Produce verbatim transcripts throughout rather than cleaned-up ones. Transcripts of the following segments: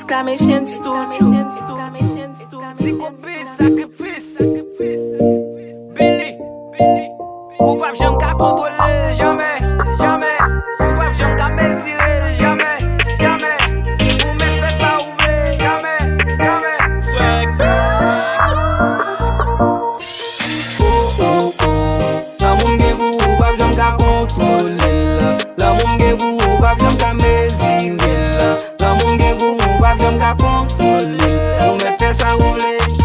Exclamation Studio. Psychopis, sacrifice. Billy, ou pas j'aime qu'à contrôler, jamais, jamais. Ou pas j'aime qu'à mesurer, jamais, jamais. Ou même faire ça ouvrir, jamais, jamais. Swag, la moun gen pou ou pas j'aime qu'à contrôler la. La moun gen pou ou pas j'aime qu'à mesurer la. La moun gen pou ou pas j'aime qu'à contrôler. Ou même faire ça ouvrir.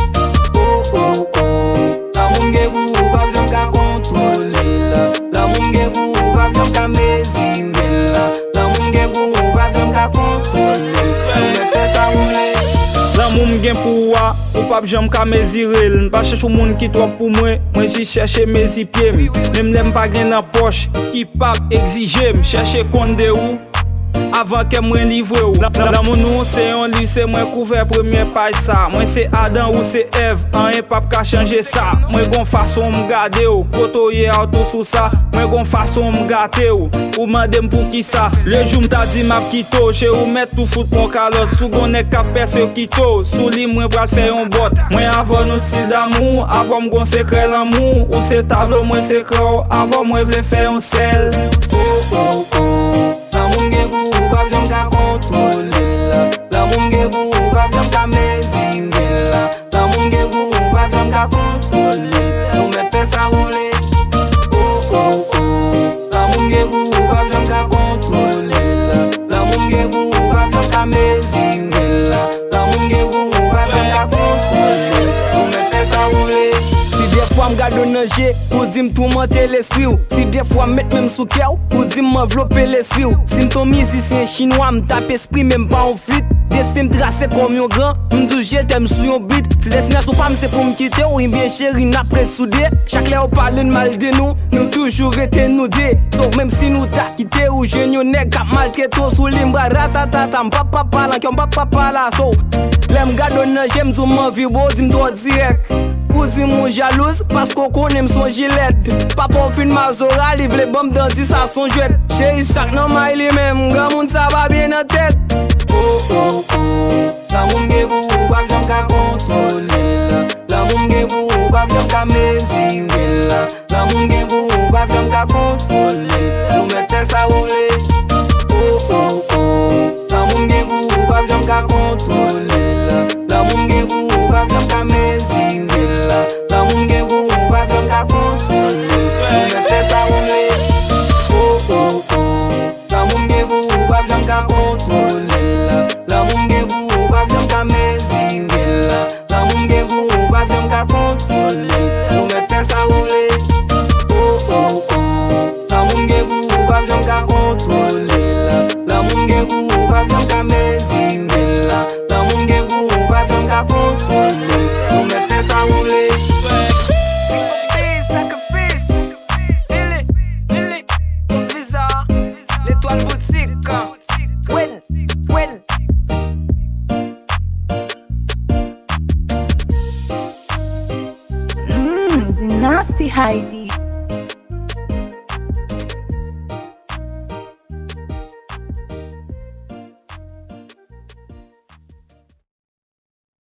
La moun gen pou wa, ou pap jam ka mezirel. N'pa chèche ou moun ki trop pou mwen, mwen ji chèche mezi piem. Nem lem pa gen nan poche, ki pap exijem. Chèche konde ou, avant ke mwen livre ou. La moun nou se yon lise, mwen couvert premier page sa. Mwen se Adam ou se Eve, an yon pap ka chanje sa. Mwen gon fason m'gade ou, koto ye auto sou sa. Mwen gon fason m'gate ou, ou mandem pou ki sa. Le jou m'ta di map kito, che ou met tout fout mon kalot. Sou gonek ka perse kito, sou li mwen pral fè yon bot. Mwen avon nou sil d'amou, avon m'gon sekre l'amou. Ou se tablo mwen sekre ou, avon mwen vle fè yon sel. Oh oh oh, la moun gen pou ou pap jom ka kontrole la. La moun gen pou ou pap jom ka mezive la. La moun gen pou ou pap jom ka kontrole, ou met fè sa roule. Oh oh oh, la moun gen pou ou pap jom ka kontrole la. La moun gen pou ou pap jom ka mezive la. La moun gen pou ou pap jom ka kontrole, ou met fè sa roule. Si des fois m'gade nager, ou di m'tourmenter l'esprit ou. Si des fois m'met même sous cœur, ou di m'envelopper l'esprit ou. Si m'ton musicien chinois, m'tape esprit même pas en fit. Destin m'tracé comme yon grand, m'dou j'étais m'sou yon beat. Si destination pas m'se pour m'quitter ou bien chéri n'après soudé. Chaque lè ou parle mal de nous, nous toujours été nous dé. Sauf même si nous t'a quitté ou jeune yon nèg k'ap maltraité sous l'imbra ratatata m'papa parlant qui m'papa parla so. Lè m'gade nager m'zou m'envibo di m'do direct. Ou di moun jalouse, parce qu'on connaît son gilet. Papa fin mazora, livre les bombes dans dix à son jouet. Chéri sac nan ma il même, grand moun ça va bien en tête. Oh oh oh, la moun gen pou ou pap jom ka kontrole la. La moun gen pou ou pap jom ka mezive la. La moun gen pou ou pap jom ka kontrole, ou met fè sa roule. Oh oh oh, la moun gen pou ou pap jom ka kontrole la. La moun gen pou ou pap jom ka mezive la. La moun gen pou ou pap jom ka kontrole, ou met fè sa roule. Oh oh oh, la moun gen pou ou pap jom ka kontrole la. La moun gen pou ou pap jom ka mezive la. La moun gen pou ou pap jom ka kontrole, ou met fè sa roule. Oh oh oh, la moun gen pou ou pap jom ka kontrole la. La moun gen pou ou pap jom ka mezive la. La moun gen pou ou pap jom ka kontrole, ou met fè sa roule. Psychopis, sacrifice. Billy, Billy, Blizzard, l'étoile boutique. Win, win. Mmm, the nasty Heidi.